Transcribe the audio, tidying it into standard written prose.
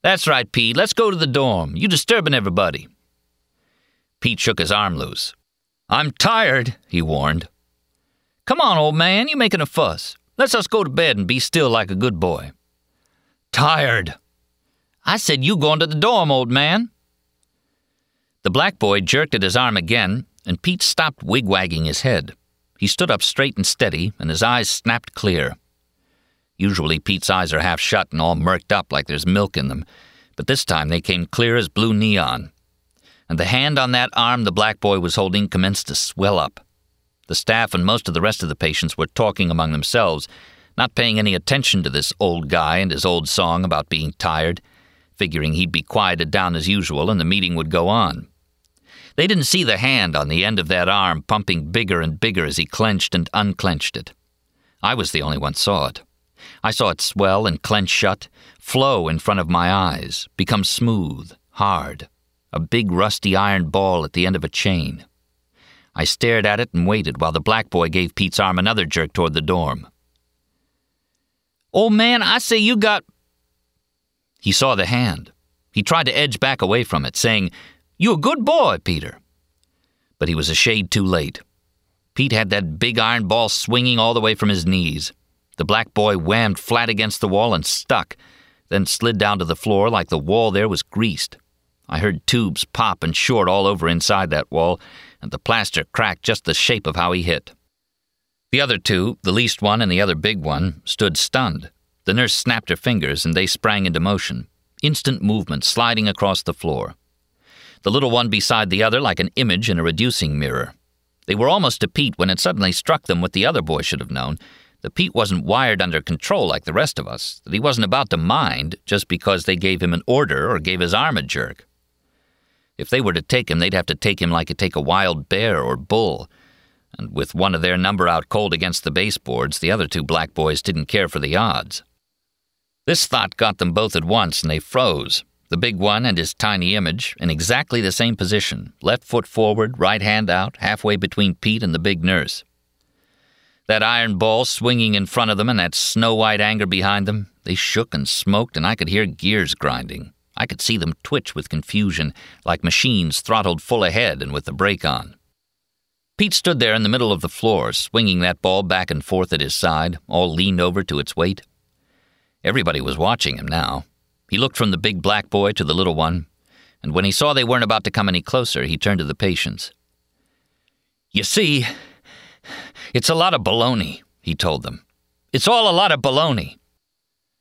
"That's right, Pete. Let's go to the dorm. You disturbing everybody." Pete shook his arm loose. "I'm tired," he warned. "Come on, old man. You making a fuss. Let's us go to bed and be still like a good boy." "Tired." "I said you going to the dorm, old man." The black boy jerked at his arm again, and Pete stopped wigwagging his head. He stood up straight and steady, and his eyes snapped clear. Usually Pete's eyes are half shut and all murked up like there's milk in them, but this time they came clear as blue neon. And the hand on that arm the black boy was holding commenced to swell up. The staff and most of the rest of the patients were talking among themselves, not paying any attention to this old guy and his old song about being tired, figuring he'd be quieted down as usual and the meeting would go on. They didn't see the hand on the end of that arm pumping bigger and bigger as he clenched and unclenched it. I was the only one saw it. I saw it swell and clench shut, flow in front of my eyes, become smooth, hard, a big rusty iron ball at the end of a chain. I stared at it and waited while the black boy gave Pete's arm another jerk toward the dorm. "Old man, I say you got—" He saw the hand. He tried to edge back away from it, saying, "You a good boy, Peter." But he was a shade too late. Pete had that big iron ball swinging all the way from his knees. The black boy whammed flat against the wall and stuck, then slid down to the floor like the wall there was greased. I heard tubes pop and short all over inside that wall, and the plaster cracked just the shape of how he hit. The other two, the least one and the other big one, stood stunned. The nurse snapped her fingers, and they sprang into motion. Instant movement, sliding across the floor. The little one beside the other like an image in a reducing mirror. They were almost to Pete when it suddenly struck them what the other boy should have known, that Pete wasn't wired under control like the rest of us, that he wasn't about to mind just because they gave him an order or gave his arm a jerk. If they were to take him, they'd have to take him like you take a wild bear or bull, and with one of their number out cold against the baseboards, the other two black boys didn't care for the odds. This thought got them both at once, and they froze, the big one and his tiny image, in exactly the same position, left foot forward, right hand out, halfway between Pete and the big nurse. That iron ball swinging in front of them and that snow-white anger behind them, they shook and smoked, and I could hear gears grinding. I could see them twitch with confusion, like machines throttled full ahead and with the brake on. Pete stood there in the middle of the floor, swinging that ball back and forth at his side, all leaned over to its weight. Everybody was watching him now. He looked from the big black boy to the little one, and when he saw they weren't about to come any closer, he turned to the patients. "You see, it's a lot of baloney," he told them. "It's all a lot of baloney.